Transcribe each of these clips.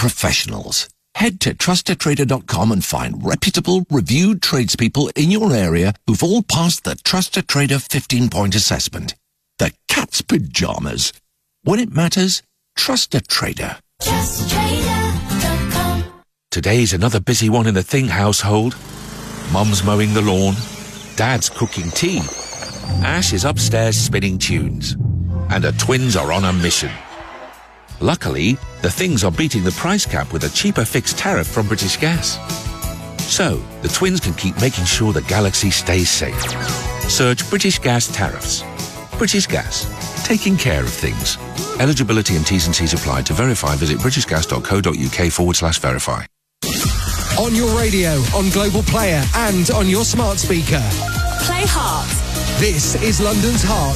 professionals. Head to TrustedTrader.com and find reputable, reviewed tradespeople in your area who've all passed the Trusted Trader 15-point assessment. The cat's pyjamas. When it matters, trust a trader. TrustedTrader.com. Today's another busy one in the Thing household. Mum's mowing the lawn. Dad's cooking tea. Ash is upstairs spinning tunes. And the twins are on a mission. Luckily, the Things are beating the price cap with a cheaper fixed tariff from British Gas. So, the twins can keep making sure the galaxy stays safe. Search British Gas tariffs. British Gas. Taking care of things. Eligibility and T's and C's apply. To verify, visit britishgas.co.uk/verify. On your radio, on Global Player, and on your smart speaker. Play Heart. This is London's Heart.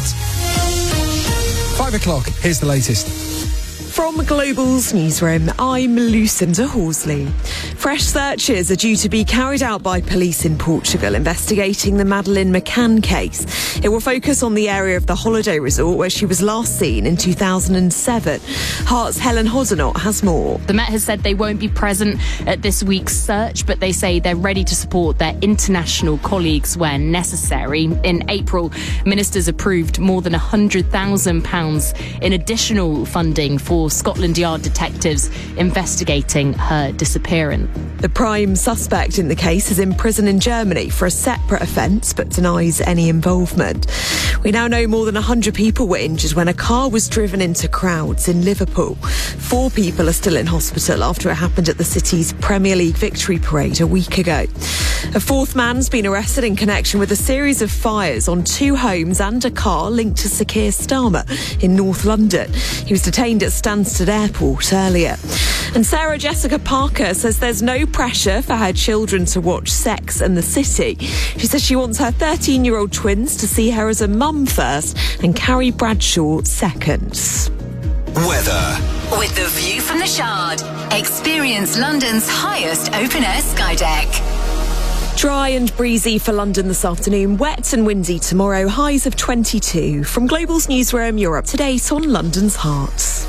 5 o'clock. Here's the latest. From Global's newsroom, I'm Lucinda Horsley. Fresh searches are due to be carried out by police in Portugal investigating the Madeleine McCann case. It will focus on the area of the holiday resort where she was last seen in 2007. Heart's Helen Hoddinott has more. The Met has said they won't be present at this week's search, but they say they're ready to support their international colleagues where necessary. In April, ministers approved more than £100,000 in additional funding for Scotland Yard detectives investigating her disappearance. The prime suspect in the case is in prison in Germany for a separate offence but denies any involvement. We now know more than 100 people were injured when a car was driven into crowds in Liverpool. 4 people are still in hospital after it happened at the city's Premier League victory parade a week ago. A 4th man's been arrested in connection with a series of fires on 2 homes and a car linked to Sir Keir Starmer in North London. He was detained at Stansted Airport earlier. And Sarah Jessica Parker says there's no pressure for her children to watch Sex and the City. She says she wants her 13-year-old twins to see her as a mum first and Carrie Bradshaw second. Weather. With the view from the Shard, experience London's highest open-air sky deck. Dry and breezy for London this afternoon, wet and windy tomorrow, highs of 22. From Global's newsroom, you're up to date on London's Heart.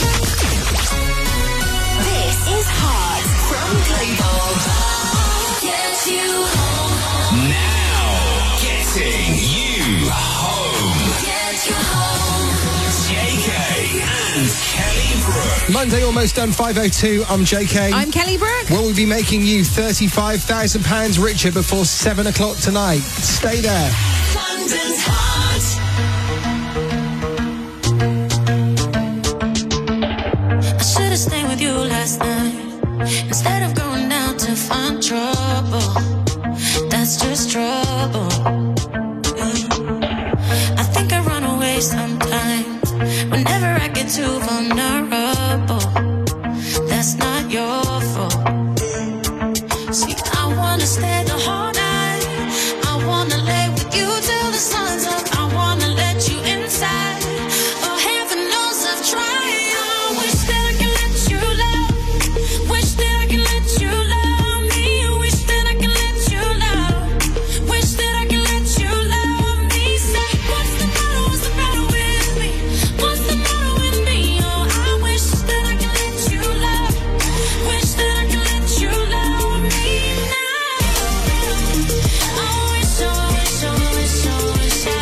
This is Heart from Global. Get you home. Now, getting you home. Get you home. JK and Kelly Brook. Monday almost done, 5:02. I'm JK. I'm Kelly Brook. Will we be making you £35,000 richer before 7 o'clock tonight? Stay there. London's Heart. I should have stayed with you last night instead of going out to find trouble. That's just trouble. I think I run away sometimes whenever I get too vulnerable. That's not your fault. See, I wanna stay the whole night. I wanna lay with you till the sun's up. I wanna let you inside. Oh, heaven knows I've tried. I wish that I could let you love. Wish that I could let you love me. Wish that I could let you love. Wish that I could let you love me. Say, what's the matter? What's the matter with me? What's the matter with me? Oh, I wish that I could let you love. Wish that I could let you love me now. I wish, I wish, I wish, I wish I.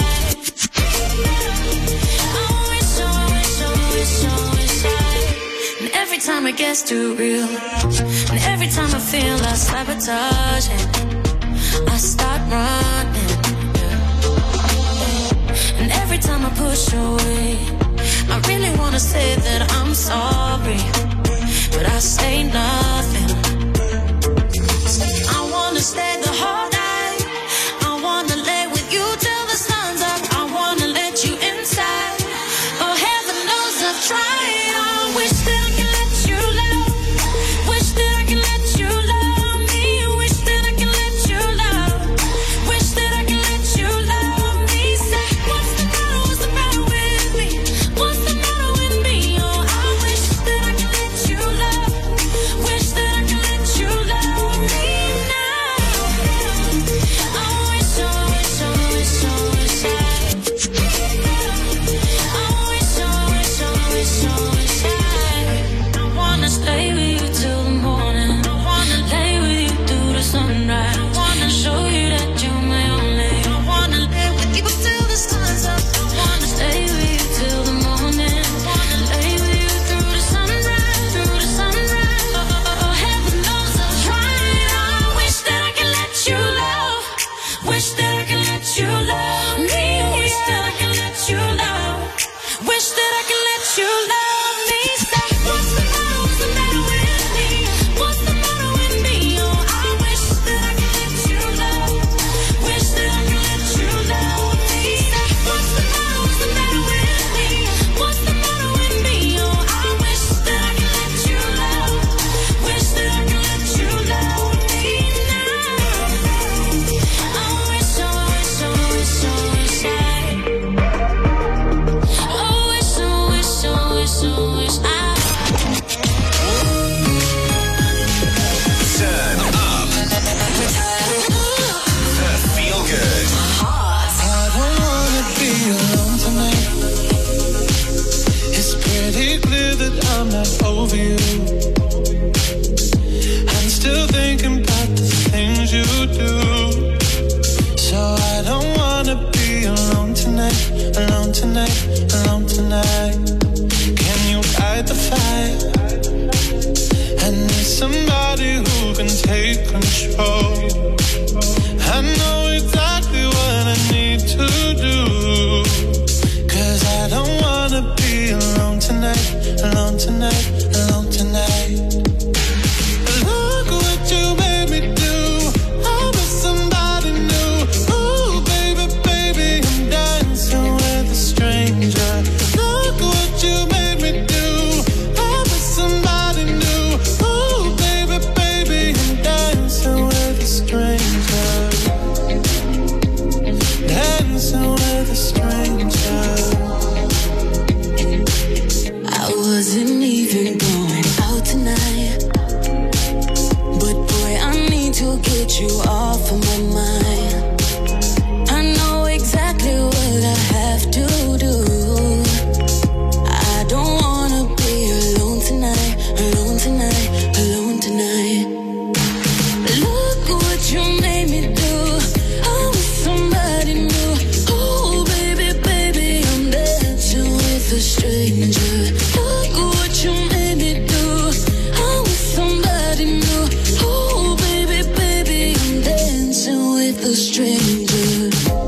I wish, I wish, I wish, I wish I. And every time it gets too real, and every time I feel I sabotage it, I start running. And every time I push away, I really wanna say that I'm sorry, but I say nothing. I wanna stay the whole night. I wanna lay with you till the sun's up. I wanna let you inside. Oh, heaven knows I've tried. I wish that I could let you love. Wish that I could let you love me. Wish that I could let you love. Wish that I could let you love me. Say, what's the matter? What's the matter with me? What's the matter with me? Oh, I wish that I could let you love. Wish somebody who can take control. I know exactly what I need to do. 'Cause I don't wanna be alone tonight, alone tonight, alone tonight. Look what you made me do. I'm with somebody new. Ooh, baby, baby, I'm dancing with a stranger. Look what you made me do. I'm with somebody new. Ooh, baby, baby, I'm dancing with a stranger. Dancing with a stranger. I wasn't even going out tonight, but boy, I need to get you off of my mind. I know exactly what I have to do. I don't wanna be alone tonight, alone tonight, alone tonight. Look what you made me do. I'm with somebody new. Oh, baby, baby, I'm dancing with a stranger. Look what you made me do. I'm with somebody new. Oh, baby, baby, I'm dancing with a stranger.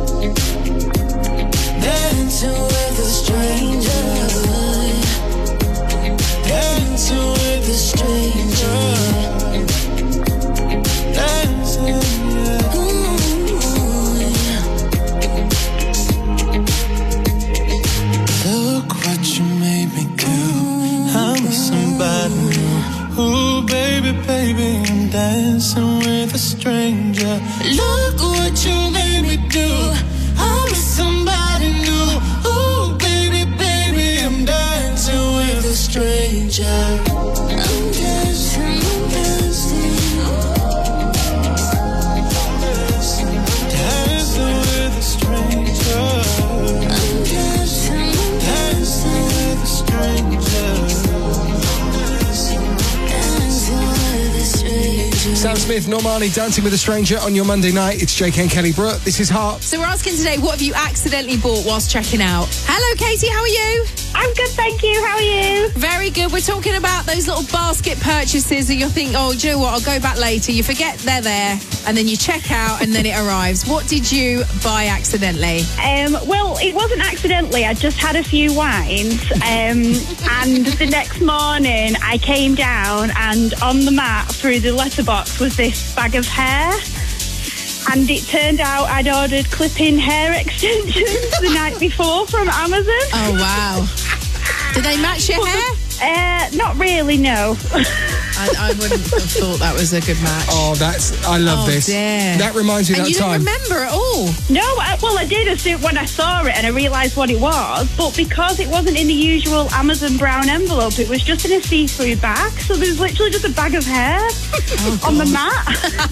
Dancing with a stranger. Dancing with a stranger. Dancing, yeah. Ooh, yeah. Look what you made me do. I'm with somebody new. Ooh, baby, baby, I'm dancing with a stranger. Look what you made me do. I'm with somebody new. Ooh, baby, baby, I'm dancing with a stranger. I'm dancing, I'm dancing. Dancing with a stranger. I'm dancing, I'm Dancing with a stranger. dancing with a stranger. Sam Smith, Normani, Dancing with a Stranger on your Monday night. It's JK and Kelly Brook. This is Heart. So we're asking today, what have you accidentally bought whilst checking out? Hello, Katie, how are you? I'm good, thank you. How are you? Very good. We're talking about those little basket purchases that you'll think, oh, do you know what, I'll go back later. You forget they're there, and then you check out, and then it arrives. What did you buy accidentally? Well, it wasn't accidentally. I just had a few wines, and the next morning I came down, and on the mat through the letterbox was this bag of hair. And it turned out I'd ordered clip-in hair extensions the night before from Amazon. Oh, wow. Did they match your hair? Not really, no. I wouldn't have thought that was a good match. Oh, I love this. Dear. That reminds me of And that you time. didn't remember at all? No, well, I did as soon when I saw it and I realised what it was, but because it wasn't in the usual Amazon brown envelope, it was just in a see-through bag, so there's literally just a bag of hair on the mat.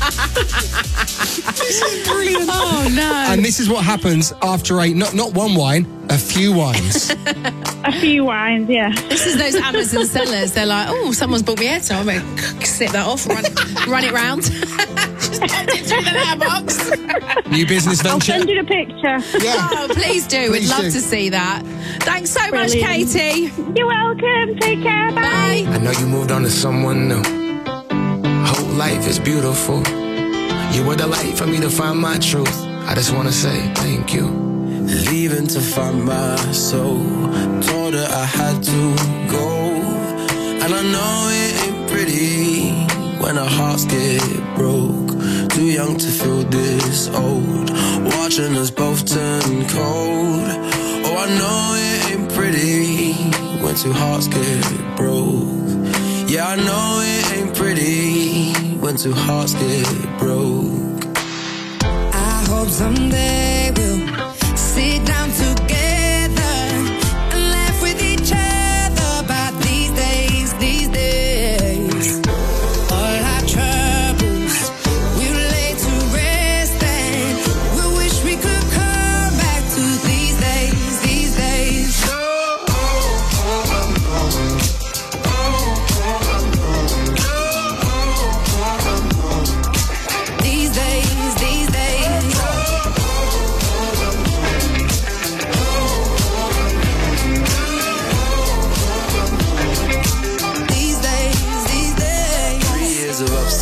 This is brilliant. Oh, no. And this is what happens after not one wine, a few wines. A few wines, yeah. This is those Amazon sellers. They're like, oh, someone's bought me hair, so I'm going to sip that off, run it round. Just popped it through the letterbox. New business I'll venture. send you the picture. Yeah. Oh, please do. Please We'd love do. to see that. Thanks so Brilliant. much, Katie. You're welcome. Take care. Bye. Bye. I know you moved on to someone new. Whole life is beautiful. You were the light for me to find my truth. I just wanna say thank you. Leaving to find my soul. Told her I had to go. And I know it ain't pretty when our hearts get broke. Too young to feel this old. Watching us both turn cold. Oh, I know it ain't pretty when two hearts get broke. Yeah, I know it ain't pretty when two hearts get broke. I hope someday we'll sit down together and laugh with each other about these days, these days. All our troubles we'll lay to rest and we wish we could come back to these days, these days. These days, these days.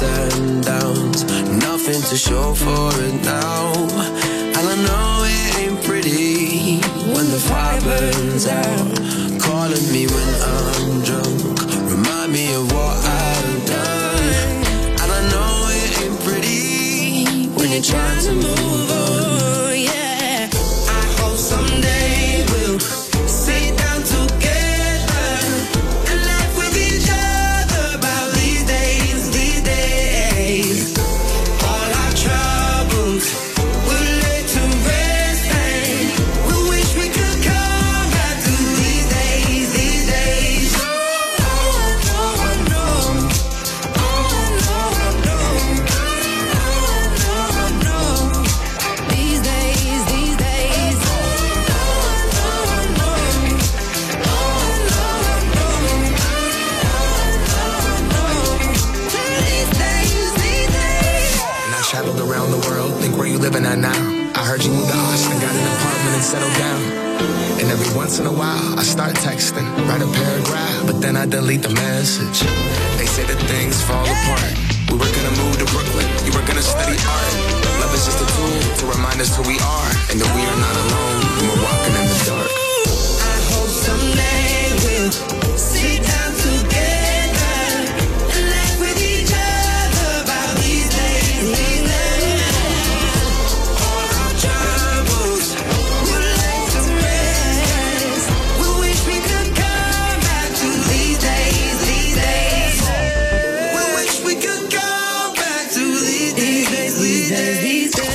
and downs, nothing to show for it now. And I know it ain't pretty when the fire burns out. Calling me when I'm drunk, remind me of what I've done. And I know it ain't pretty when you're trying to move on. Yeah, I hope someday we'll sit down together and laugh with each other about these days, these days. All our troubles we'll lay to rest, and we wish we could come back to these days, these days. These days, these days. And I traveled around the world, think where you living at now. I heard you moved to Austin, got an apartment and settled down. And every once in a while, I start texting, write a paragraph, but then I delete the message. They say that things fall apart. We were gonna move to Brooklyn, you were gonna study art. Love is just a tool to remind us who we are, and that we are not alone when we're walking in the dark. I hope someday we'll sit down together and laugh with each other about these days, these days. All our troubles we'll lay to rest. We wish we could come back to these days, these days. We wish we could come back to these days, these days, these days.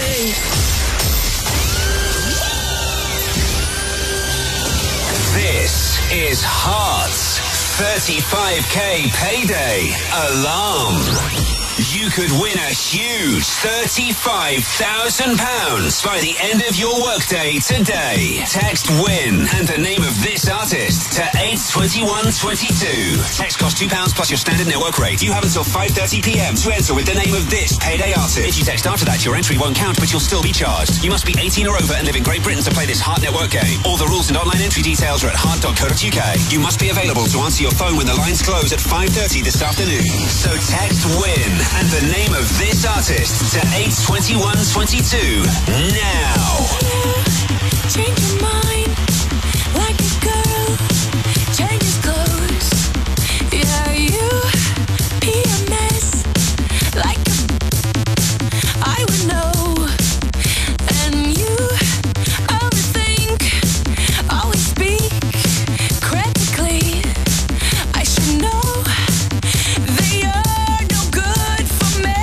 This is Hearts 35k payday alarm. You could win a huge £35,000 by the end of your workday today. Text WIN and the name of this artist to 82122. Text costs £2 plus your standard network rate. You have until 5:30 p.m. to enter with the name of this payday artist. If you text after that, your entry won't count, but you'll still be charged. You must be 18 or over and live in Great Britain to play this Heart Network game. All the rules and online entry details are at heart.co.uk. You must be available to answer your phone when the lines close at 5:30 this afternoon. So text WIN and the name of this artist to 82122 now. Change your mind like a girl changes clothes. Yeah, you PMS like I would know. And you overthink, always speak critically. I should know that you're no good for me.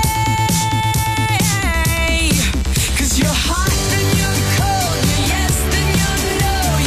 'Cause you're hot, then you're cold, you're yes, then you're no.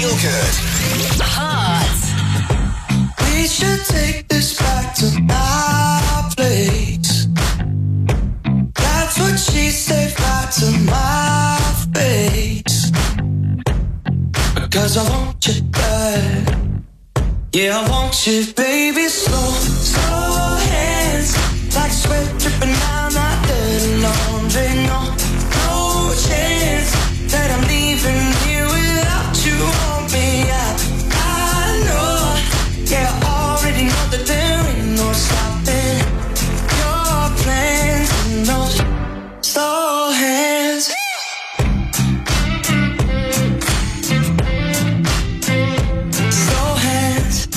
feel good. Heart. We should take this back to my place. That's what she said back to my face. Because I want you bad. Yeah, I want you, baby. Slow, slow hands. Like sweat dripping down my dirty laundry. No, no chance that I'm leaving you without you on me. I know, yeah, I already know that there ain't no stopping your plans and those slow hands. Slow hands.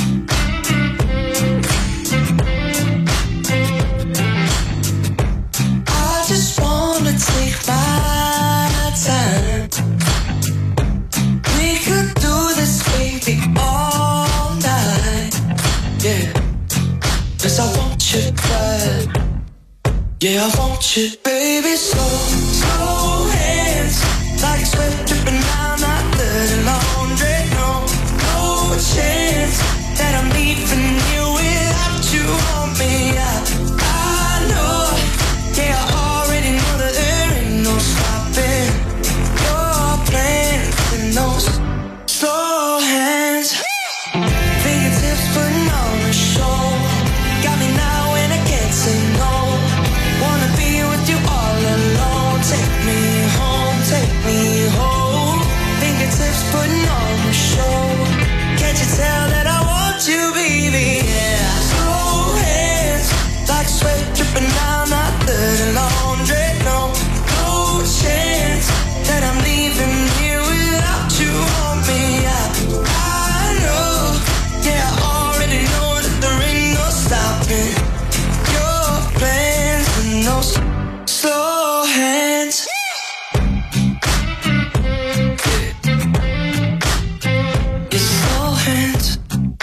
I just wanna take my time. We could do this, baby, all night. Yeah, 'cause I want you bad. Yeah, I want you, baby. Slow, slow hands. Like sweat dripping down my dirty laundry. No, no chance that I'm leaving you without you on me. I know, yeah, I already know that there ain't no stopping your plans and those slow hands. Fingertips putting on a show. Got me now and I can't say no. Wanna be with you all alone. Take me home, take me home. Fingertips putting on a show. Can't you tell that I want you, baby? Yeah. Slow hands, like sweat dripping down my dirty laundry. No, no chance that I'm leaving you without you on me. I know, yeah, I already know that there ain't no stopping your plans and those slow hands. Your slow hands.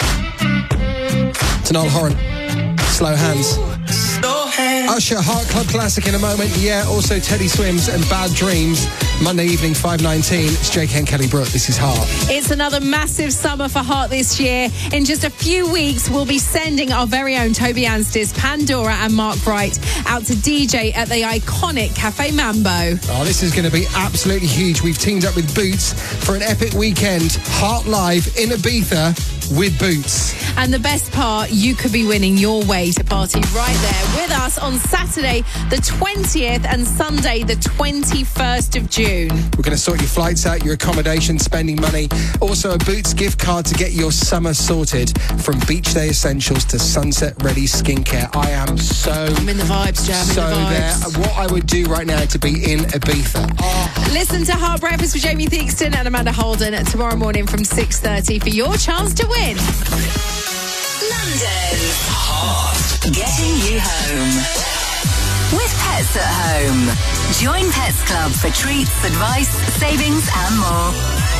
To Noel Horan, Slow Hands. Slow hands. Usher, Heart Club Classic in a moment. Yeah, also Teddy Swims and Bad Dreams. Monday evening, 5:19. It's JK and Kelly Brook. This is Heart. It's another massive summer for Heart this year. In just a few weeks, we'll be sending our very own Toby Anstis, Pandora and Mark Wright out to DJ at the iconic Cafe Mambo. Oh, this is going to be absolutely huge. We've teamed up with Boots for an epic weekend. Heart Live in Ibiza with Boots. And the best part, you could be winning your way to party right there with us on Saturday the 20th and Sunday the 21st of June. We're going to sort your flights out, your accommodation, spending money. Also a Boots gift card to get your summer sorted. From Beach Day Essentials to Sunset Ready Skincare. I am I'm in the vibes, Jam. so there. What I would do right now to be in Ibiza. Oh. Listen to Heart Breakfast with Jamie Theakston and Amanda Holden tomorrow morning from 6:30 for your chance to win. London's Heart. Getting you home. With Pets at Home. Join Pets Club for treats, advice, savings and more.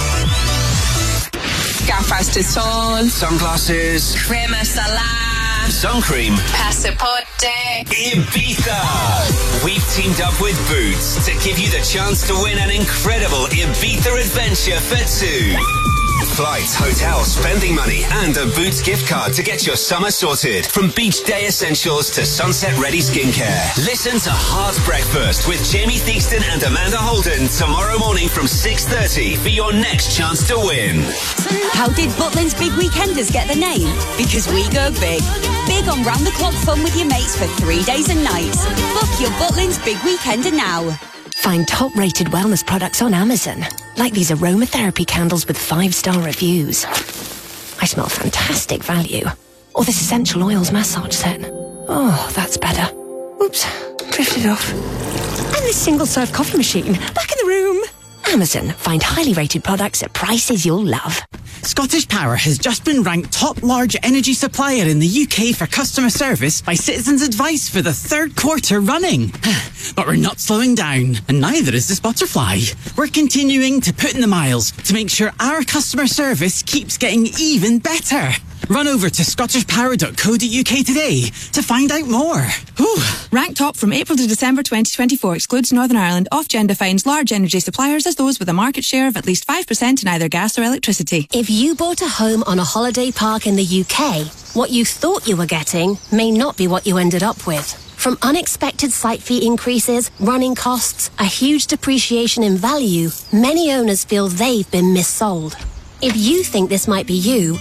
Gafas de sol. Sunglasses. Crema solar. Sun cream. Passaporte. Ibiza! We've teamed up with Boots to give you the chance to win an incredible Ibiza adventure for two. Flights, hotels, spending money, and a Boots gift card to get your summer sorted. From Beach Day Essentials to Sunset Ready Skincare. Listen to Heart Breakfast with Jamie Theakston and Amanda Holden tomorrow morning from 6:30 for your next chance to win. How did Butlins Big Weekenders get the name? Because we go big. Big on round-the-clock fun with your mates for 3 days and nights. Book your Butlins Big Weekender now. Find top-rated wellness products on Amazon, like these aromatherapy candles with 5-star reviews. I smell fantastic value. Or this essential oils massage set. Oh, that's better. Oops, drifted off. And this single-serve coffee machine, back in the room. Amazon, find highly rated products at prices you'll love. Scottish Power has just been ranked top large energy supplier in the UK for customer service by Citizens Advice for the third quarter running. But we're not slowing down, and neither is this butterfly. We're continuing to put in the miles to make sure our customer service keeps getting even better. Run over to scottishpower.co.uk today to find out more. Whew. Ranked top from April to December 2024 excludes Northern Ireland. Ofgem defines large energy suppliers as those with a market share of at least 5% in either gas or electricity. If you bought a home on a holiday park in the UK, what you thought you were getting may not be what you ended up with. From unexpected site fee increases, running costs, a huge depreciation in value, many owners feel they've been missold. If you think this might be you,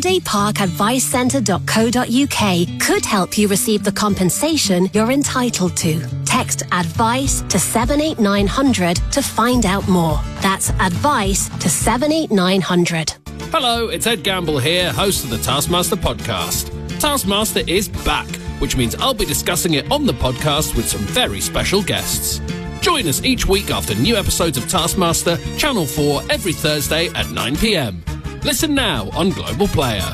holidayparkadvicecentre.co.uk could help you receive the compensation you're entitled to. Text ADVICE to 78900 to find out more. That's ADVICE to 78900. Hello, it's Ed Gamble here, host of the Taskmaster podcast. Taskmaster is back, which means I'll be discussing it on the podcast with some very special guests. Join us each week after new episodes of Taskmaster, Channel 4, every Thursday at 9 p.m. Listen now on Global Player.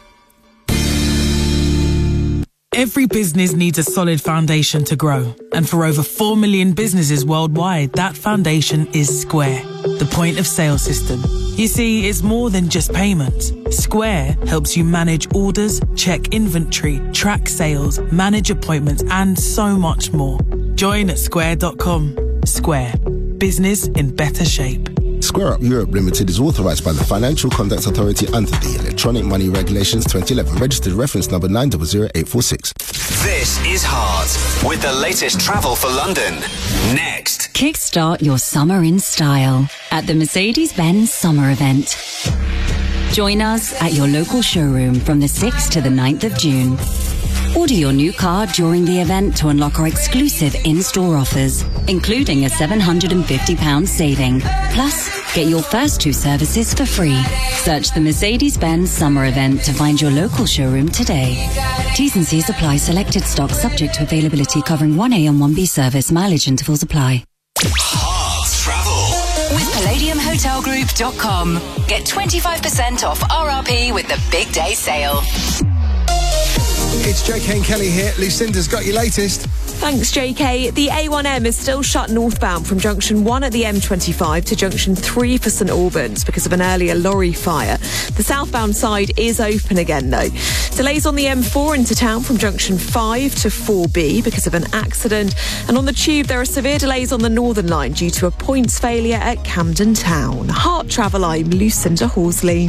Every business needs a solid foundation to grow. And for over 4 million businesses worldwide, that foundation is Square, the point of sale system. You see, it's more than just payments. Square helps you manage orders, check inventory, track sales, manage appointments, and so much more. Join at square.com. Square. Business in better shape. Square Up Europe Limited is authorised by the Financial Conduct Authority under the Electronic Money Regulations 2011, registered reference number 900846. This is Heart with the latest travel for London. Next. Kickstart your summer in style at the Mercedes-Benz Summer Event. Join us at your local showroom from the 6th to the 9th of June. Order your new car during the event to unlock our exclusive in-store offers, including a £750 saving. Plus, get your first 2 services for free. Search the Mercedes-Benz Summer Event to find your local showroom today. T's and C's apply. Selected stock subject to availability, covering 1A and 1B service. Mileage intervals apply. Heart Travel with PalladiumHotelGroup.com. Get 25% off RRP with the Big Day Sale. It's JK and Kelly here. Lucinda's got your latest. Thanks, JK. The A1M is still shut northbound from junction 1 at the M25 to junction 3 for St Albans because of an earlier lorry fire. The southbound side is open again, though. Delays on the M4 into town from junction 5 to 4B because of an accident. And on the tube, there are severe delays on the Northern Line due to a points failure at Camden Town. Heart Travel, I'm Lucinda Horsley.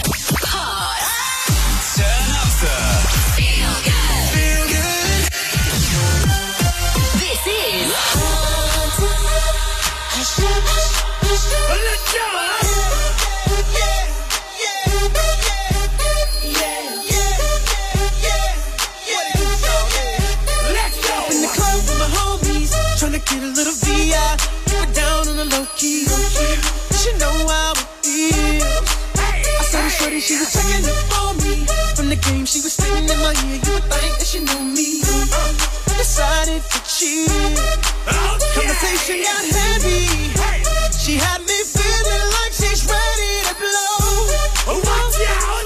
Get a little VI, keep it down on the low key. She know how it feels. I saw the shorty, she was checking up for me. From the game, she was singing in my ear. You would think that she knew me. Decided to cheat. Conversation got heavy. She had me feeling like she's ready to blow. Watch out!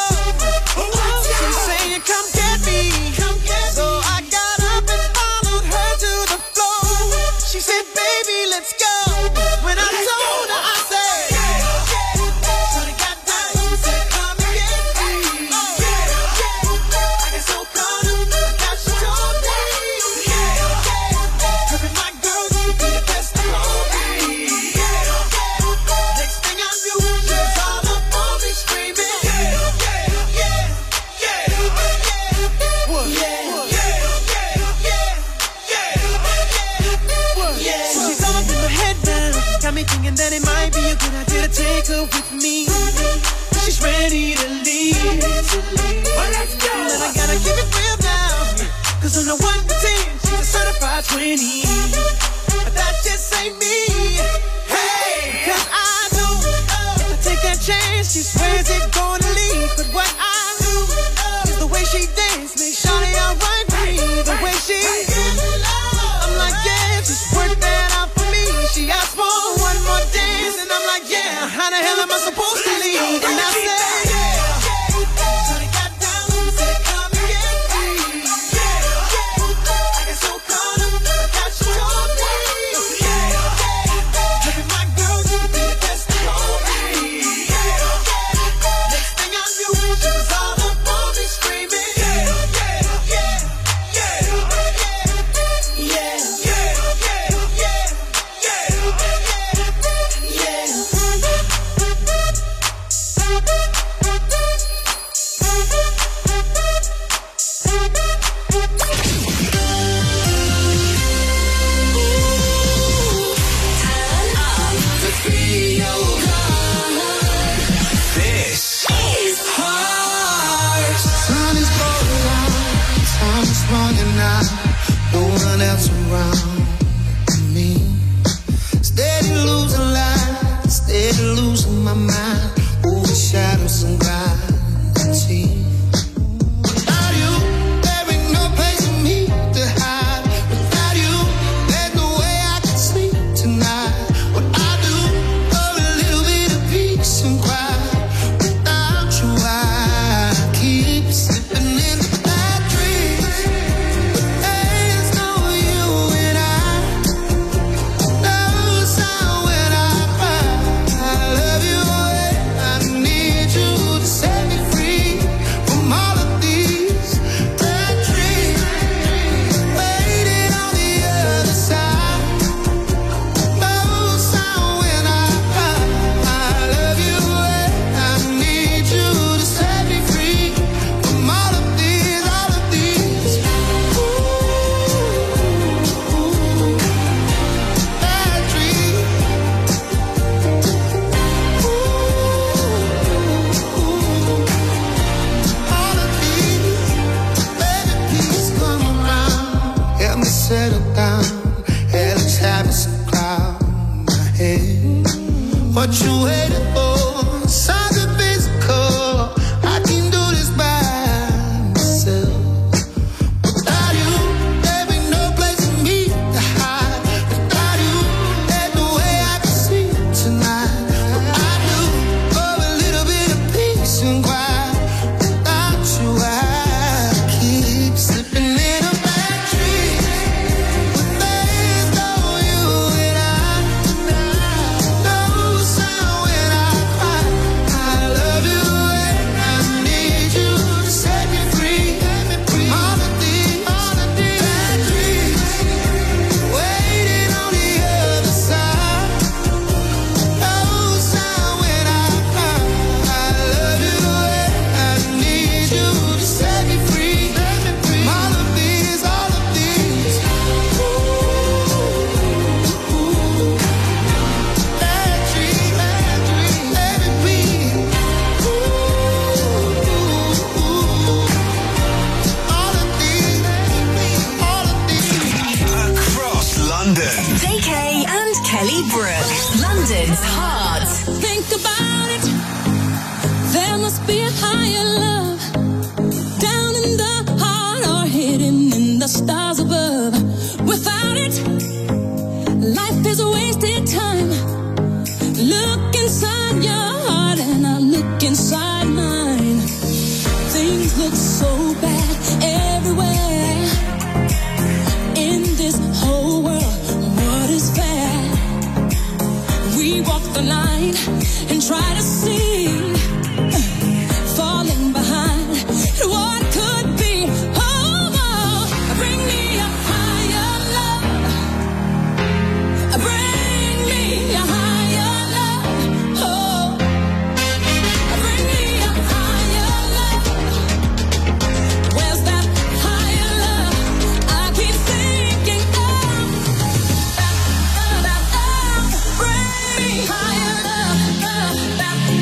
She's saying, come get me. So I got up and followed her to the floor. She said, baby, let's go. When I told her, I said, so they got down and said, come and get me. I got so caught up, I got she told me. Her and my girl, you be the best of all me. Next thing I knew, she was all up on me screaming. She's all in my head now. Got me thinking that it might be a good idea to take her with me. She's ready to leave. Well, let's go. And I gotta keep it real now. Cause on the 1 to 10, she's a certified 20. But that just ain't me. Hey! Cause I know if I take that chance, she swears it's gonna leave. But what I do is the way she dance makes Shawty alright with me. The way she I'm like, yeah, just work that out for me. She asked for one more dance, and I'm like, yeah, how the hell am I supposed to leave? And I said, so they got down and said, come and get me. I got around me. Steady losing light, steady losing my mind. Over shadows and gravity. Without you, there ain't no place for me to hide. Without you, there's no way I can sleep tonight. What I do for a little bit of peace and quiet. Without you, I keep slipping in the bad dreams. But there's no you and I. No sound when I cry. I love you and I need you to set me free from all of these bad dreams. Waiting on the other side. No sound when I cry. I love you and I need you to set me free from all of these bad dreams. All of these, baby, please come around. Help me settle down. Yeah, let's have some cloud in my head. What you waiting for? Something physical. I can do this by myself. Without you, there ain't no place for me to hide. Without you, there's no way I can sleep tonight. What I do for a little bit of peace and quiet. Without you, I keep slipping in a bad dream. There's no you and I. No sound when I cry. I love you and I need you to set me free. All of these bad dreams. Waiting on the other side. No sound when I cry. I love you and I need you to set me free. All of these bad dreams. Baby, please. All of these. Across London. JK and Kelly Brook. London's Heart. Think about it. There must be a higher love down in the heart or hidden in the stars above. Without it, life is a wasted time. Look inside your heart and I look inside mine. Things look so bad everywhere. In this whole world, what is fair? We walk the line and try to see, falling behind what could be. Oh, oh, bring me a higher love. Bring me a higher love. Oh, bring me a higher love. Where's that higher love? I keep thinking of. Bring me higher love.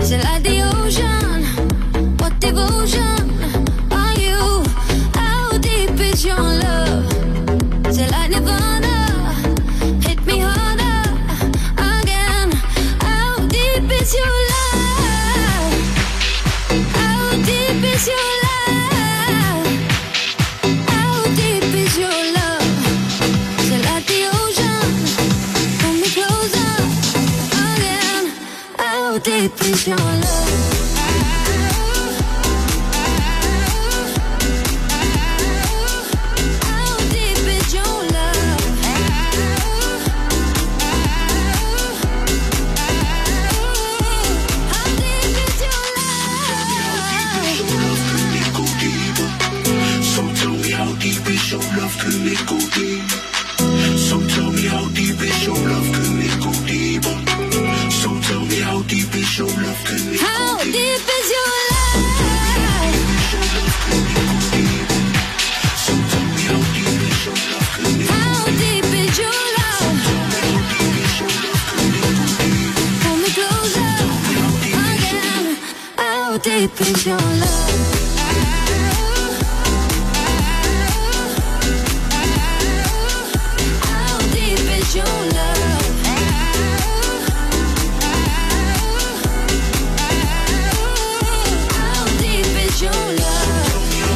Is it like the ocean? What devotion are you? How deep is your love? Is it like Nirvana? Hit me harder again. How deep is your love? How deep is your love? How deep is your love? Is it like the ocean? Pull me closer again. How deep is your love? Deep is your love? How deep is your love? How deep is your love?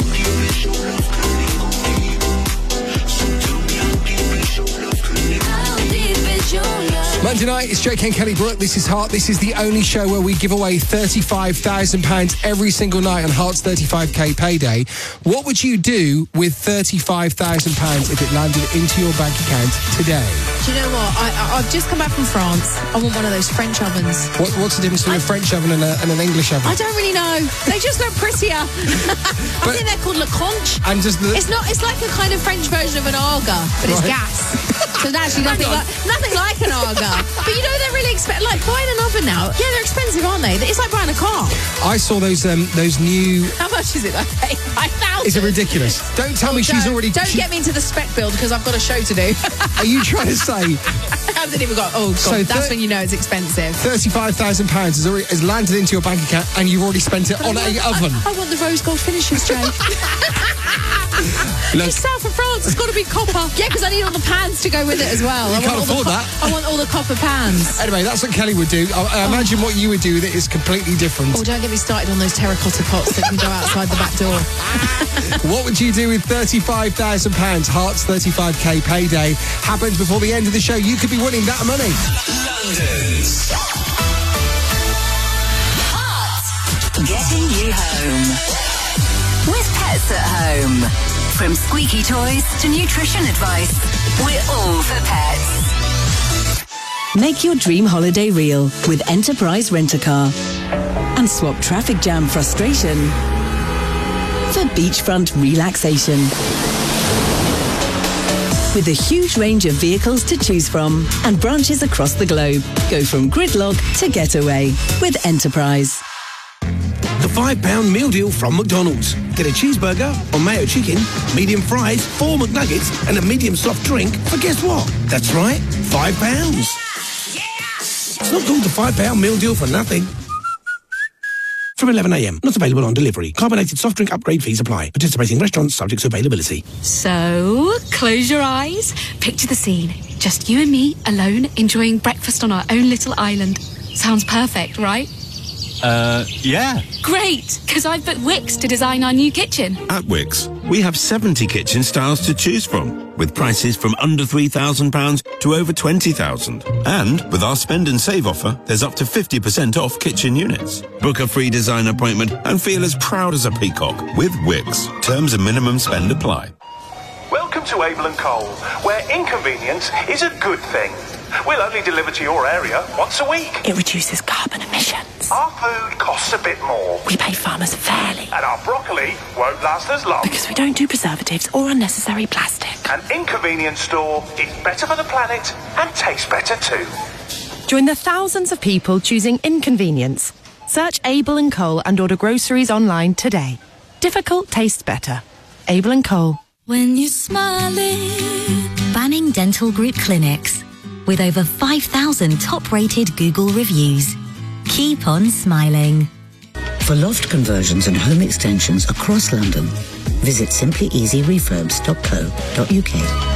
How deep is your love? Monday night, it's Jake and Kelly Brook. This is Heart. This is the only show where we give away £35,000 every single night on Heart's 35k payday. What would you do with £35,000 if it landed into your bank account today? Do you know what? I've just come back from France. I want one of those French ovens. What's the difference between a French oven and an English oven? I don't really know. They just look prettier. I think they're called Le Conche. And just It's like a kind of French version of an Arga, but it's gas. So it's actually nothing like an Arga. But you know they're really expensive. Like buying an oven now, yeah, they're expensive, aren't they? It's like buying a car. I saw those new. How much is it? Like 5,000. Is it ridiculous? Don't tell me she's already. Don't get me into the spec build because I've got a show to do. Are you trying to say? Hasn't even got. Oh God, So that's when you know it's expensive. £35,000 has landed into your bank account, and you've already spent it on an oven. I want the rose gold finishes, Jay. It's south of France. It's got to be copper. Yeah, because I need all the pans to go with it as well. You can't afford that. I want all the copper pans. Anyway, that's what Kelly would do. I imagine what you would do with it is completely different. Oh, don't get me started on those terracotta pots that can go outside the back door. What would you do with £35,000? Heart's 35k payday happens before the end of the show. You could be winning that money. London's Getting you home. With Pets at Home. From squeaky toys to nutrition advice, we're all for pets. Make your dream holiday real with Enterprise Rent-A-Car. And swap traffic jam frustration for beachfront relaxation. With a huge range of vehicles to choose from and branches across the globe, go from gridlock to getaway with Enterprise. The £5 meal deal from McDonald's. Get a cheeseburger or mayo chicken, medium fries, 4 McNuggets, and a medium soft drink for guess what? That's right, £5. It's not called the £5 meal deal for nothing. From 11 a.m. Not available on delivery. Carbonated soft drink upgrade fees apply. Participating restaurants subject to availability. So, close your eyes. Picture the scene. Just you and me, alone, enjoying breakfast on our own little island. Sounds perfect, right? Yeah. Great, because I've booked Wix to design our new kitchen. At Wix, we have 70 kitchen styles to choose from, with prices from under £3,000 to over £20,000. And with our spend and save offer, there's up to 50% off kitchen units. Book a free design appointment and feel as proud as a peacock with Wix. Terms and minimum spend apply. Welcome to Abel & Cole, where inconvenience is a good thing. We'll only deliver to your area once a week. It reduces carbon emissions. Our food costs a bit more. We pay farmers fairly. And our broccoli won't last as long. Because we don't do preservatives or unnecessary plastic. An inconvenience store is better for the planet and tastes better too. Join the thousands of people choosing inconvenience. Search Abel & Cole and order groceries online today. Difficult tastes better. Abel & Cole. When you're smiling. Banning Dental Group clinics. With over 5,000 top-rated Google reviews. keep on smiling. For loft conversions and home extensions across London, visit simplyeasyrefurbs.co.uk.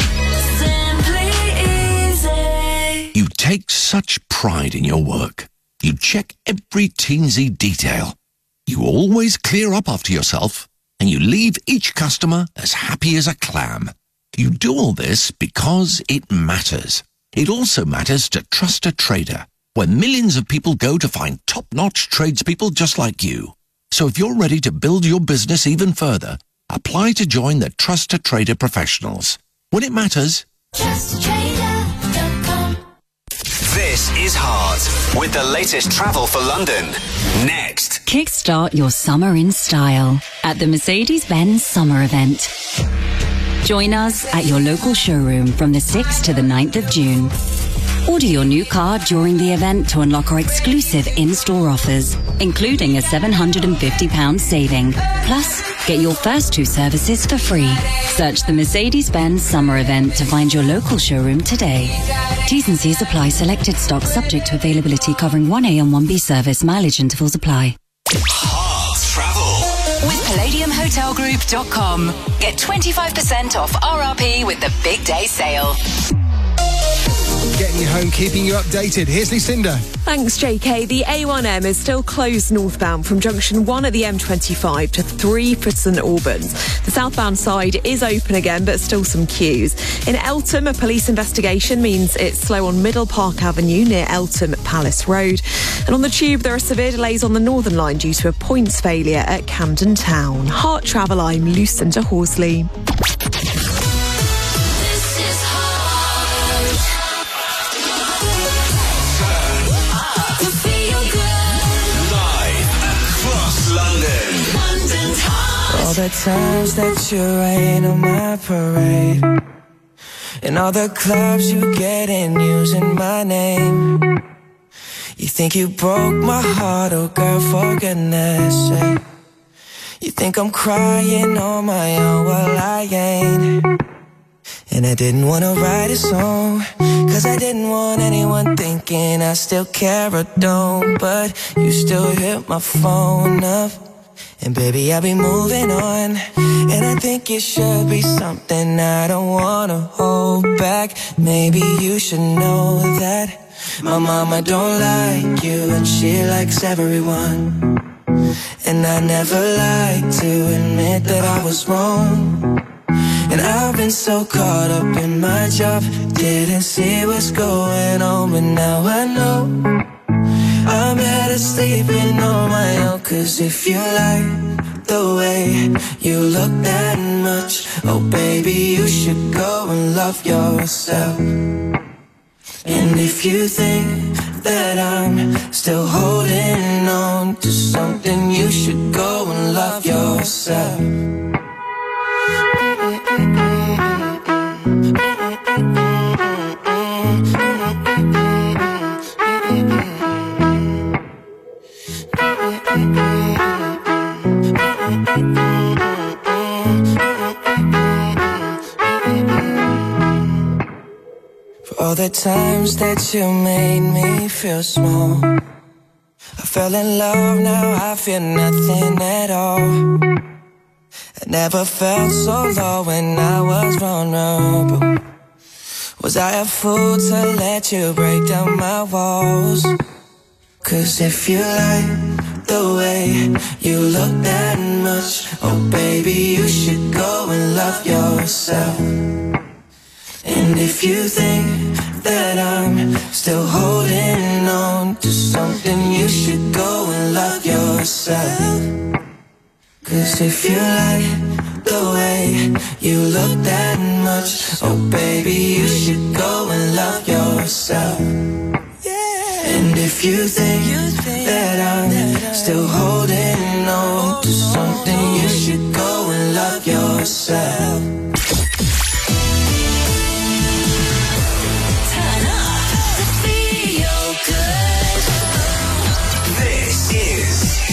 You take such pride in your work. You check every teensy detail. You always clear up after yourself, and you leave each customer as happy as a clam. You do all this because it matters. It also matters to Trust a Trader, where millions of people go to find top-notch tradespeople just like you. So if you're ready to build your business even further, apply to join the Trust a Trader professionals. When it matters, TrustATrader.com. This is Heart with the latest travel for London. Next. Kickstart your summer in style at the Mercedes-Benz Summer Event. Join us at your local showroom from the 6th to the 9th of June. Order your new car during the event to unlock our exclusive in-store offers, including a £750 saving. Plus, get your first 2 services for free. Search the Mercedes-Benz Summer Event to find your local showroom today. T's and C's apply. Selected stock subject to availability, covering 1A and 1B service. Mileage intervals apply. Heart Travel with PalladiumHotelGroup.com. Get 25% off RRP with the Big Day Sale. Getting you home, keeping you updated. Here's Lucinda. Thanks, JK. The A1M is still closed northbound from junction 1 at the M25 to 3 for St Albans. The southbound side is open again, but still some queues. In Eltham, a police investigation means it's slow on Middle Park Avenue near Eltham Palace Road. And on the tube, there are severe delays on the Northern Line due to a points failure at Camden Town. Heart Travel, I'm Lucinda Horsley. All the times that you rain on my parade, and all the clubs you get in using my name. You think you broke my heart, oh girl, for goodness sake. You think I'm crying on my own, well I ain't. And I didn't wanna write a song, cause I didn't want anyone thinking I still care or don't. But you still hit my phone up, and baby, I'll be moving on. And I think it should be something I don't wanna hold back. Maybe you should know that my mama don't like you, and she likes everyone. And I never like to admit that I was wrong. And I've been so caught up in my job, didn't see what's going on. But now I know I'm better sleeping on my own. Cause if you like the way you look that much, oh baby, you should go and love yourself. And if you think that I'm still holding on to something, you should go and love yourself. For all the times that you made me feel small, I fell in love, now I feel nothing at all. I never felt so low when I was vulnerable. Was I a fool to let you break down my walls? Cause if you like the way you look that much, oh baby, you should go and love yourself. And if you think that I'm still holding on to something, you should go and love yourself. Cause if you like the way you look that much, oh baby, you should go and love yourself. And if you think that I'm still holding on to something, you should go and love yourself. Turn up to feel good. This is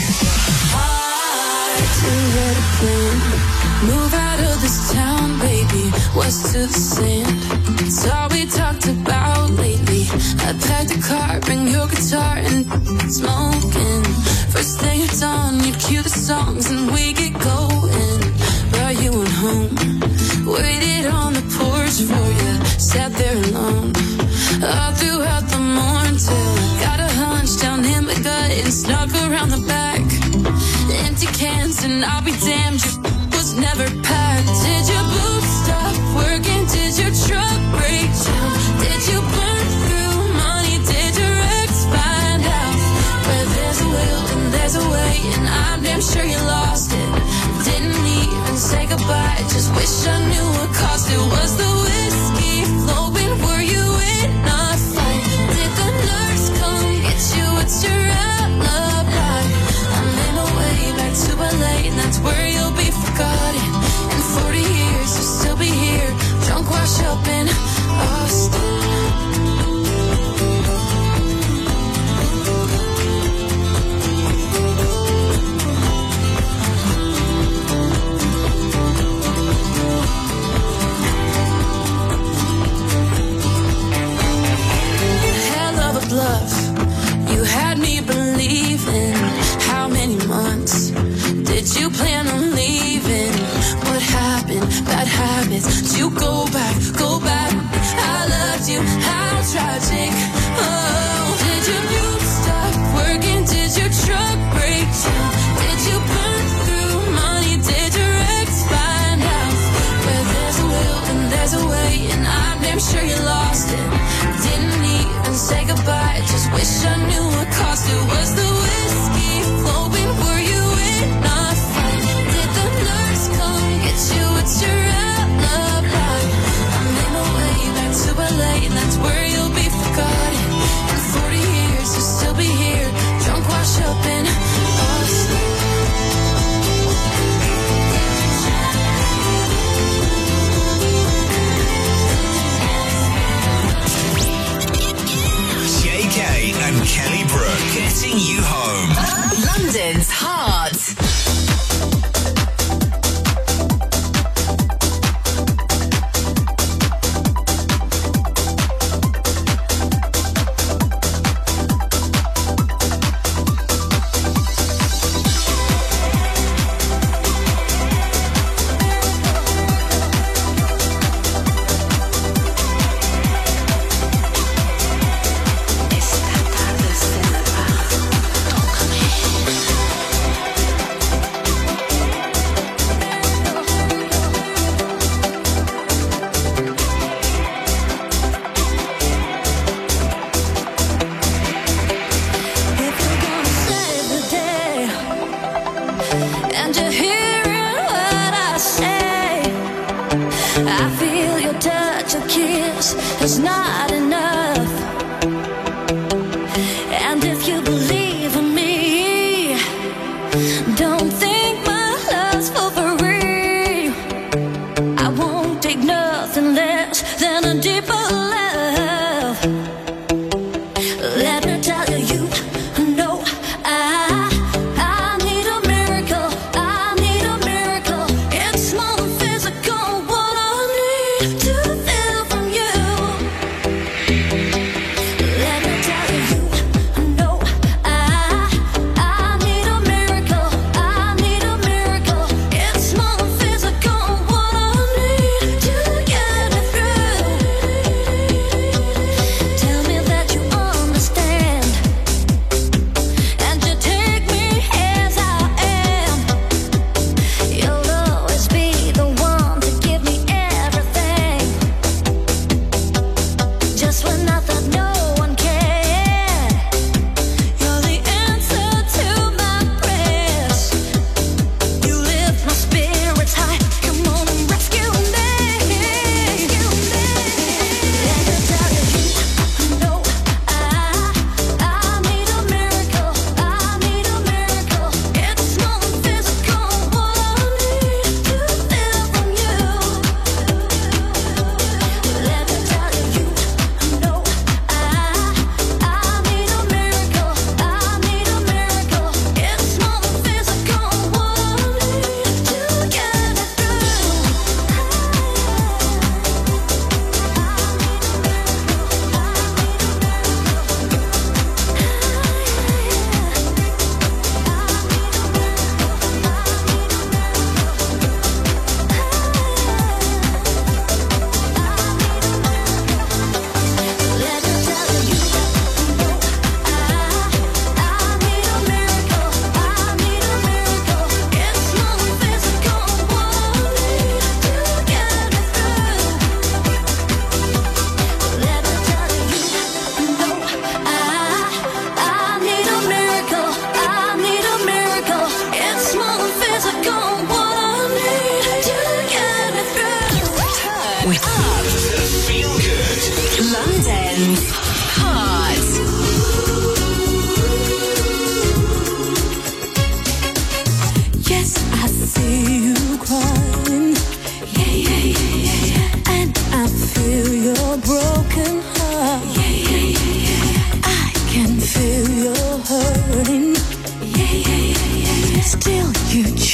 Hard to get a plan. Move out of this town, baby. West to the sand. It's all we talked about lately. I packed a car, bring your guitar and smoking. First thing at dawn, you'd cue the songs and we get going. Brought you on home, waited on the porch for you, sat there alone. All throughout the morning till I got a hunch down in my gut and snuck around the back. Empty cans and I'll be damned, your was never packed. Did your boots stop working? Did your truck break down? Did you burn through money? Did your ex find out? Where there's a will and there's a way, and I'm damn sure you lost it. Didn't even say goodbye, just wish I knew what cost it. Was the whiskey flowing? Were you in a fight? Did the nurse come get you? What's your alibi? I'm in my way back to LA, and that's where you'll be forgotten. In 40 years you'll still be here, drunk, washed up in Austin. Bluff. You had me believing. How many months did you plan on leaving? What happened? Bad habits. Did you go back? Go back. I loved you. How tragic. Oh, did your boots stop working? Did your truck break down? Did you burn through money? Did your ex find out? Where there's a will and there's a way, and I'm damn sure you lost it. Didn't even say goodbye, just wish I knew what cost it. Was the whiskey flowing? Were you in a fight? Did the nurse come get you? What's your alibi? I'm in my way back to LA, and that's where you'll be forgotten. In 40 years you'll still be here, drunk, washed up in Austin. And Kelly Brook getting you home. London's Heart. It's not enough. And if you believe in me, don't think my love's for free. I won't take nothing less than a deeper love. Let me tell you, no, I need a miracle. I need a miracle. It's more than physical. What I need to feel from you.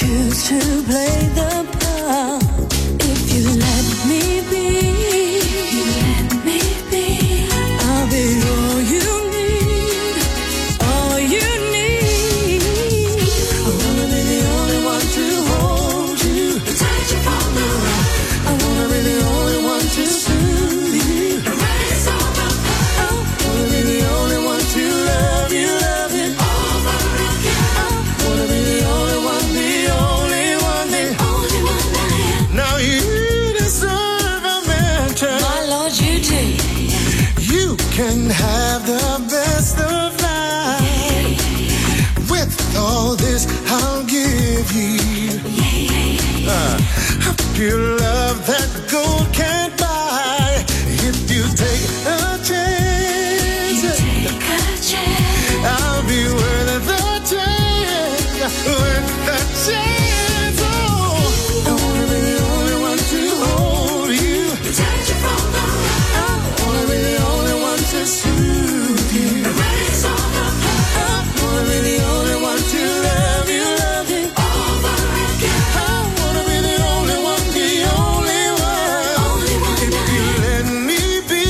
choose to play the part. If you let me be, I'll be all you need, all you need. I wanna be the only one to hold you, protect you from the rain. I wanna be the only one to soothe you, erase all the pain. I wanna be the only one to love you over again. I wanna be the only one, the only one, the only one I am. Now you deserve a mansion. My Lord, you do. You can have the best of life. With all this, I'll give you a pure love that gold can't buy. If you take a chance, I'll be worth the chance, worth the chance. Oh, I wanna be the only one to hold you, protect you from the rain. I wanna be the only one to soothe you, erase all the pain. I wanna be the only one to love you over again. I wanna be the only one, the only one. If you let me be,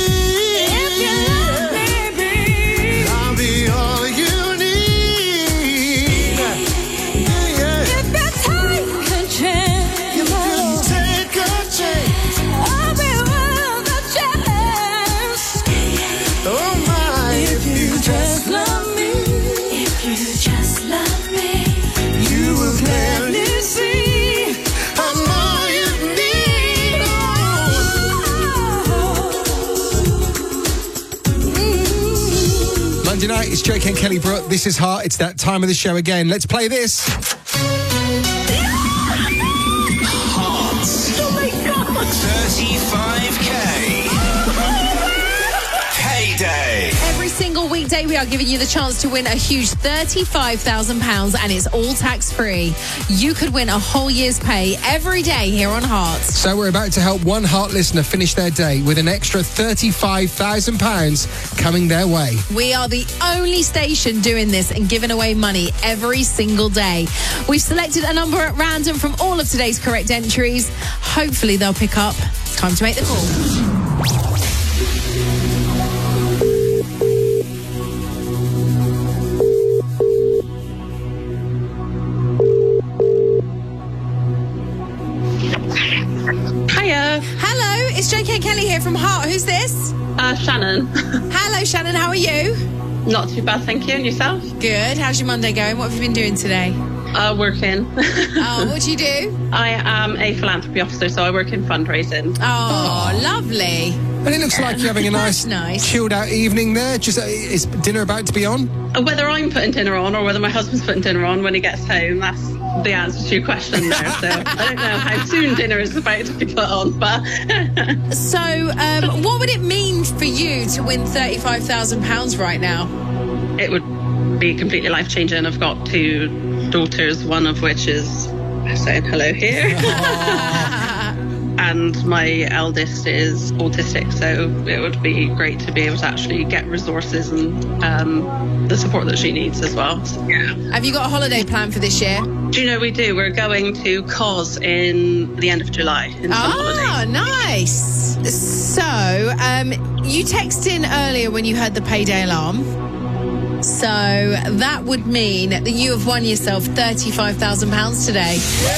I'll be all you need. Yeah. If you take a chance, You take a chance. I'll be worth the chance. Oh my, if you just love me, if you just love me, you will gladly see I'm all you need. Monday night, it's Jake and Kelly Brook. This is Heart. It's that time of the show again. Let's play this. Hearts. 35K. Payday. Every single weekday, we are giving you the chance to win a huge £35,000, and it's all tax-free. You could win a whole year's pay every day here on Hearts. So we're about to help one Heart listener finish their day with an extra £35,000 coming their way. We are the only station doing this and giving away money every single day. We've selected a number at random from all of today's correct entries. Hopefully they'll pick up. It's time to make the call. Hiya. Hello, it's JK and Kelly here from Heart. Who's this? Shannon. Hello, Shannon. How are you? Not too bad, thank you. And yourself? Good. How's your Monday going? What have you been doing today? Working. Oh, what do you do? I am a philanthropy officer, so I work in fundraising. Oh, lovely. And it looks like you're having a nice, chilled out evening there. Just is dinner about to be on? Whether I'm putting dinner on or whether my husband's putting dinner on when he gets home, that's the answer to your question there. So I don't know how soon dinner is about to be put on, but... So, what would it mean for you to win £35,000 right now? It would be completely life-changing. I've got two daughters, one of which is saying hello here. And my eldest is autistic, so it would be great to be able to actually get resources and the support that she needs as well. So, yeah. Have you got a holiday plan for this year? Do you know we do? We're going to Cos in the end of July. Oh, nice. So, you texted in earlier when you heard the payday alarm. So that would mean that you have won yourself £35,000 today.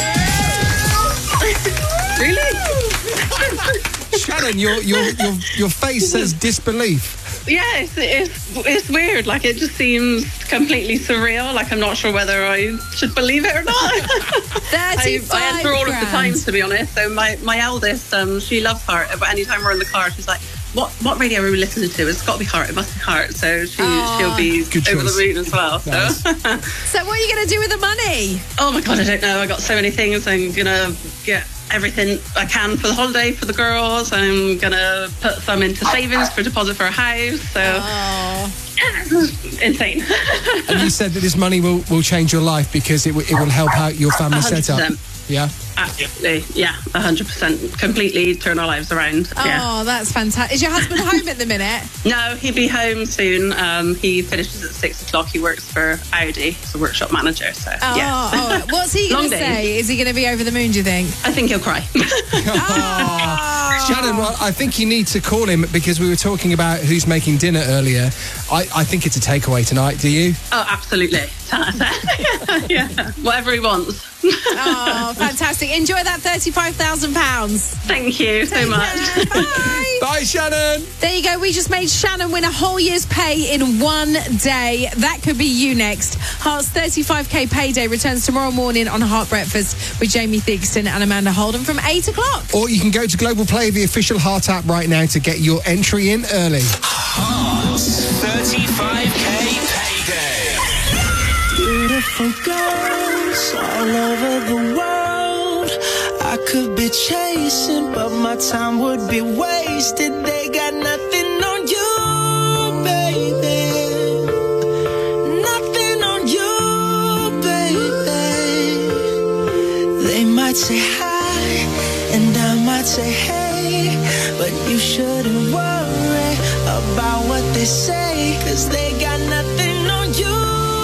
Really? Shannon, your face says disbelief. Yeah, it's weird. Like, it just seems completely surreal. Like, I'm not sure whether I should believe it or not. I answer all of the time, to be honest. So my eldest, she loves Heart. But anytime we're in the car, she's like, what radio are we listening to? It's got to be Heart. It must be Heart. So she'll be over the moon as well. Nice. So what are you going to do with the money? Oh my God, I don't know. I got so many things. I'm going to get everything I can for the holiday for the girls. I'm going to put some into savings for deposit for a house. So insane. And you said that this money will change your life because it will help out your family 100%. setup. Yeah. Absolutely, yeah, 100%. Completely turn our lives around. Oh, that's fantastic. Is your husband home at the minute? No, he'll be home soon. He finishes at 6 o'clock. He works for Audi, he's a workshop manager. So, yeah. What's he going to say? Is he going to be over the moon, do you think? I think he'll cry. Shannon, well, I think you need to call him because we were talking about who's making dinner earlier. I think it's a takeaway tonight. Do you? Oh, absolutely. Yeah, whatever he wants. Oh, fantastic. Enjoy that £35,000. Thank you so much. Bye. Bye, Shannon. There you go. We just made Shannon win a whole year's pay in one day. That could be you next. Heart's 35k payday returns tomorrow morning on Heart Breakfast with Jamie Theakston and Amanda Holden from 8 o'clock. Or you can go to Global Play, the official Heart app right now to get your entry in early. Heart's 35k payday. Beautiful girls all over the world. I could be chasing, but my time would be wasted. They got nothing on you, baby. Nothing on you, baby. They might say hi, and I might say hey, but you shouldn't worry about what they say, 'cause they got nothing on you.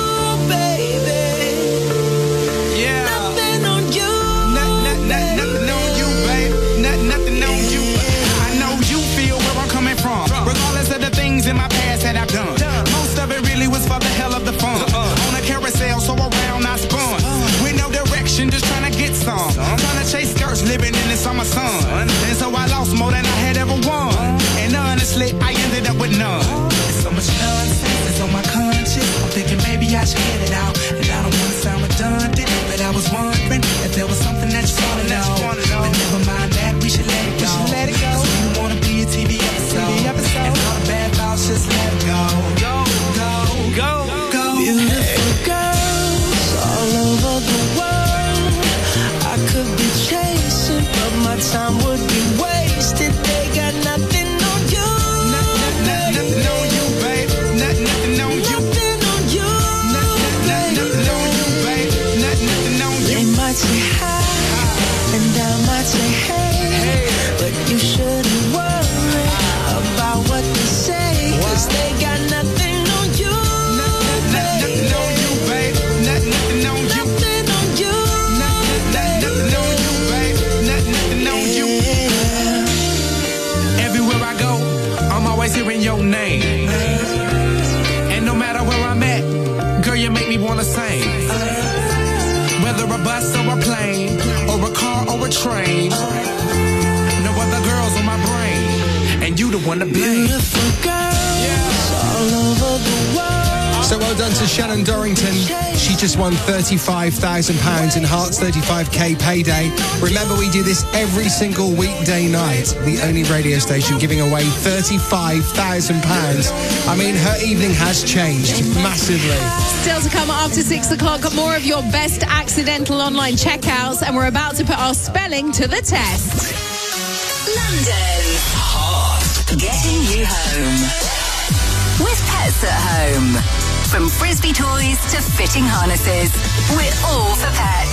In my past that I've done. Most of it really was for the hell of the fun. On a carousel, so around I spun. With no direction, just trying to get some. Trying to chase skirts, living in the summer sun. And so I lost more than I had ever won. And honestly, I ended up with none. There's so much nonsense that's on my conscience. I'm thinking maybe I should get it out. And I don't want to sound redundant, but I was wondering if there was something that you want to know. But never mind that, we should let it go. Cause we don't want to be a TV episode. And all the bad thoughts, just let it go. Go, go, go, go. Beautiful girls all over the world. I could be chasing, but my time would be wasted. They got nothing on you. Nothing on you, babe. Nothing on you. Nothing on you. Nothing on you, babe. Nothing on you. They might say hi, and I might say hey, but you shouldn't worry about what they say, 'cause they got nothing on you. Nothing on you, babe. Nothing on you. Nothing on you. Nothing on you, babe. Nothing on you. Everywhere I go, I'm always hearing your name. And no matter where I'm at, girl, you make me wanna sing. Whether a bus or a plane, or a car or a train, no other girls on my brain, and you the one to blame. Beautiful girls all over the world. So well done to Shannon Dorrington. She just won £35,000 in Heart's 35k payday. Remember, we do this every single weekday night. The only radio station giving away £35,000. I mean, her evening has changed massively. Still to come after 6 o'clock, more of your best accidental online checkouts, and we're about to put our spelling to the test. London. Heart. Getting you home. With Pets at Home. From frisbee toys to fitting harnesses, we're all for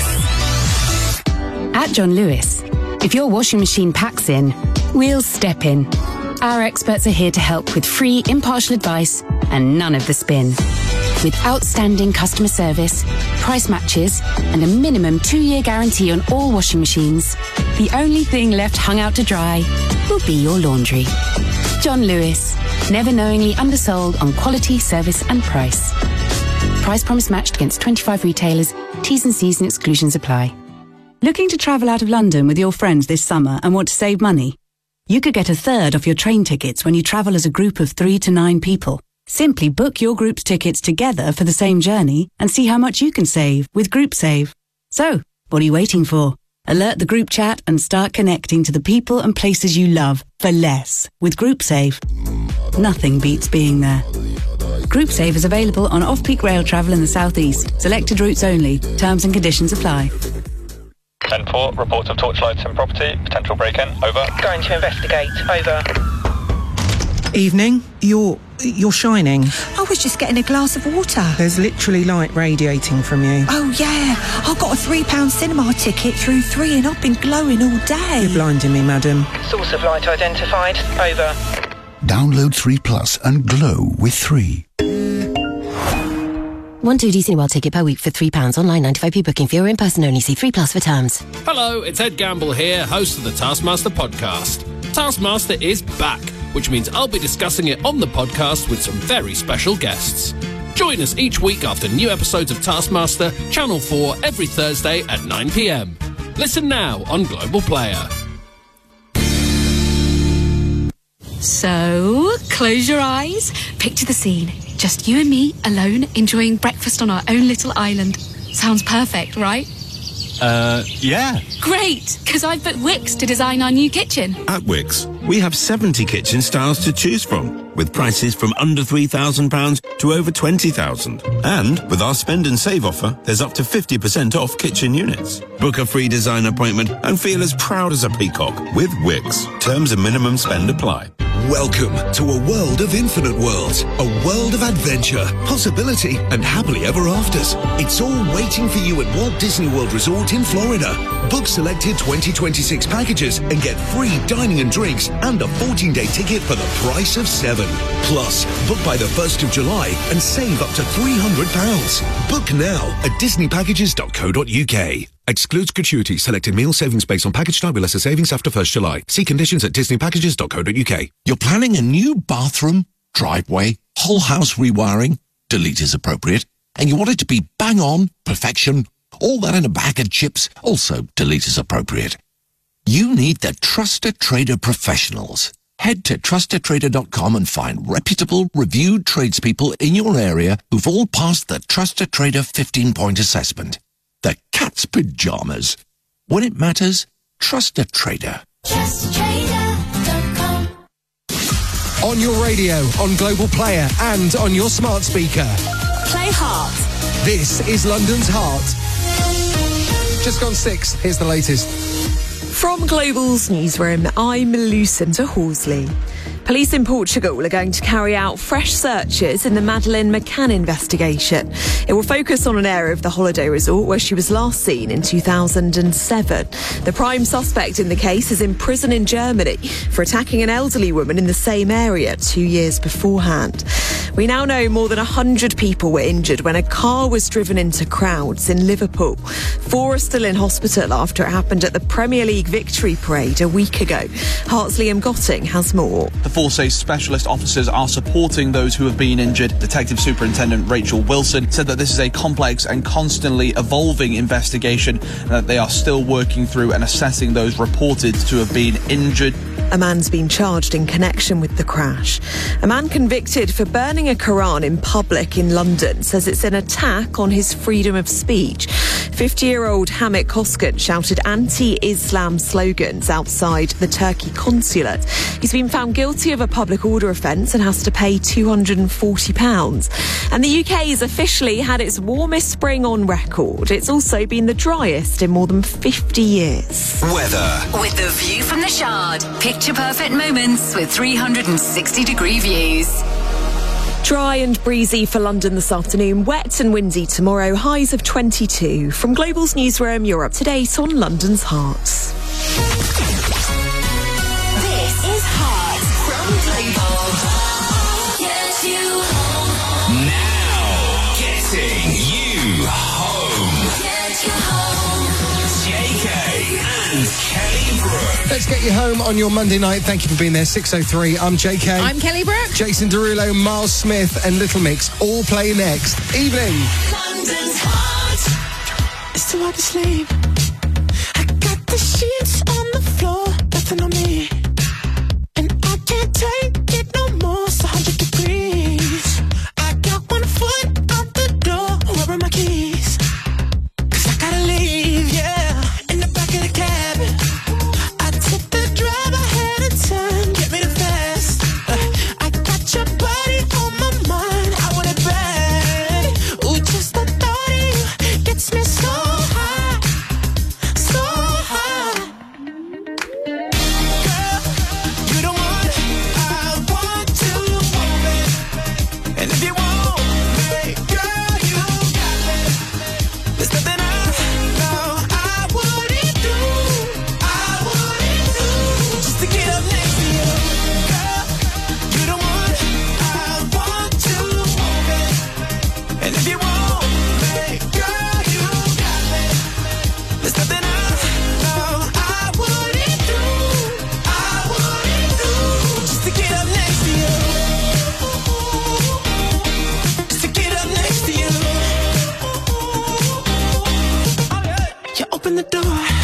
pets. At John Lewis, if your washing machine packs in, we'll step in. Our experts are here to help with free, impartial advice and none of the spin. With outstanding customer service, price matches, and a minimum 2-year guarantee on all washing machines, the only thing left hung out to dry will be your laundry. John Lewis, never knowingly undersold on quality, service and price. Price promise matched against 25 retailers. T's and C's and exclusions apply. Looking to travel out of London with your friends this summer and want to save money? You could get a third off your train tickets when you travel as a group of 3 to 9 people. Simply book your group's tickets together for the same journey and see how much you can save with GroupSave. So, what are you waiting for? Alert the group chat and start connecting to the people and places you love for less with GroupSave. Nothing beats being there. GroupSave is available on off-peak rail travel in the southeast. Selected routes only. Terms and conditions apply. 10-4, reports of torchlights in property, potential break-in, over. Going to investigate, over. Evening, you're You're shining. I was just getting a glass of water. There's literally light radiating from you. Oh, yeah. I got a £3 cinema ticket through 3 and I've been glowing all day. You're blinding me, madam. Source of light identified. Over. Download 3 Plus and glow with 3. 1 2D Cineworld ticket per week for £3. Online 95p booking fee or in person only. See 3 Plus for terms. Hello, it's Ed Gamble here, host of the Taskmaster podcast. Taskmaster is back, which means I'll be discussing it on the podcast with some very special guests. Join us each week after new episodes of Taskmaster, Channel 4, every Thursday at 9 p.m. Listen now on Global Player. So, close your eyes, picture the scene. Just you and me, alone, enjoying breakfast on our own little island. Sounds perfect, right? Yeah. Great, because I've booked Wix to design our new kitchen. At Wix, we have 70 kitchen styles to choose from, with prices from under £3,000 to over £20,000. And with our spend and save offer, there's up to 50% off kitchen units. Book a free design appointment and feel as proud as a peacock with Wix. Terms and minimum spend apply. Welcome to a world of infinite worlds, a world of adventure, possibility, and happily ever afters. It's all waiting for you at Walt Disney World Resort in Florida. Book selected 2026 packages and get free dining and drinks and a 14-day ticket for the price of 7. Plus, book by the 1st of July and save up to £300. Book now at disneypackages.co.uk. Excludes gratuity. Selected meal savings based on package type with lesser savings after 1st July. See conditions at disneypackages.co.uk. You're planning a new bathroom, driveway, whole house rewiring, delete is appropriate, and you want it to be bang on, perfection, all that in a bag of chips, also delete is appropriate. You need the Trusted Trader professionals. Head to trustedtrader.com and find reputable, reviewed tradespeople in your area who've all passed the Trusted Trader 15-point assessment. The cat's pajamas. When it matters, trust a trader. TrustedTrader.com. On your radio, on Global Player, and on your smart speaker. Play Heart. This is London's Heart. Just gone 6. Here's the latest. From Global's newsroom, I'm Lucinda Horsley. Police in Portugal are going to carry out fresh searches in the Madeleine McCann investigation. It will focus on an area of the holiday resort where she was last seen in 2007. The prime suspect in the case is in prison in Germany for attacking an elderly woman in the same area 2 years beforehand. We now know more than 100 people were injured when a car was driven into crowds in Liverpool. 4 are still in hospital after it happened at the Premier League victory parade a week ago. Heart's Liam Gotting has more. The force says specialist officers are supporting those who have been injured. Detective Superintendent Rachel Wilson said that this is a complex and constantly evolving investigation and that they are still working through and assessing those reported to have been injured. A man's been charged in connection with the crash. A man convicted for burning a Quran in public in London says it's an attack on his freedom of speech. 50-year-old Hamid Koskan shouted anti-Islam slogans outside the Turkey consulate. He's been found guilty of a public order offence and has to pay £240. And the UK has officially had its warmest spring on record. It's also been the driest in more than 50 years. Weather. With the view from the Shard. Picture perfect moments with 360-degree views. Dry and breezy for London this afternoon. Wet and windy tomorrow. Highs of 22. From Global's newsroom, you're up to date on London's Hearts. This is Hearts from Global. Get you home. Now, getting you home. Get you home. JK and Kelly Brook. Let's get you home on your Monday night. Thank you for being there. 6:03. I'm JK. I'm Kelly Brook. Jason Derulo, Miles Smith, and Little Mix all play next. Evening. London's Heart. It's too hard to sleep. I got the sheets on the floor, nothing on me. And I can't take it no more, it's 100 degrees. I got 1 foot out the door, where are my keys? 'Cause I gotta leave, yeah, in the back of the cab. I took the drive ahead of time, get me the fast. I got your body on my mind, I want it bad. Ooh, just the thought of you gets me so high, so high. open the door.